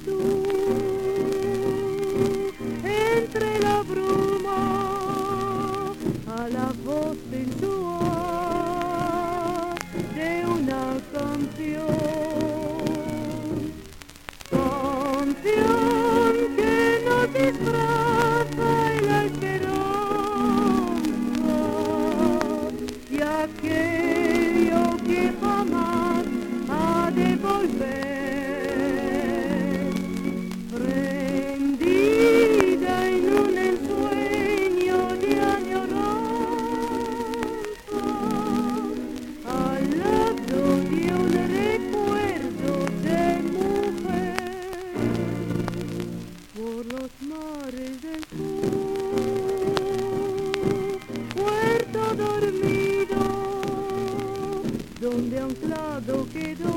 tú, entre la bruma, a la voz sensual de una canción que nos disfraza la esperanza y aquello que jamás ha de volver, prendida en un ensueño de añoranza, al lado de un recuerdo de mujer, por los mares del sur, puerto dormido, donde anclado quedó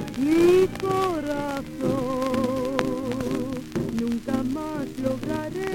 mi corazón. Nunca más lograré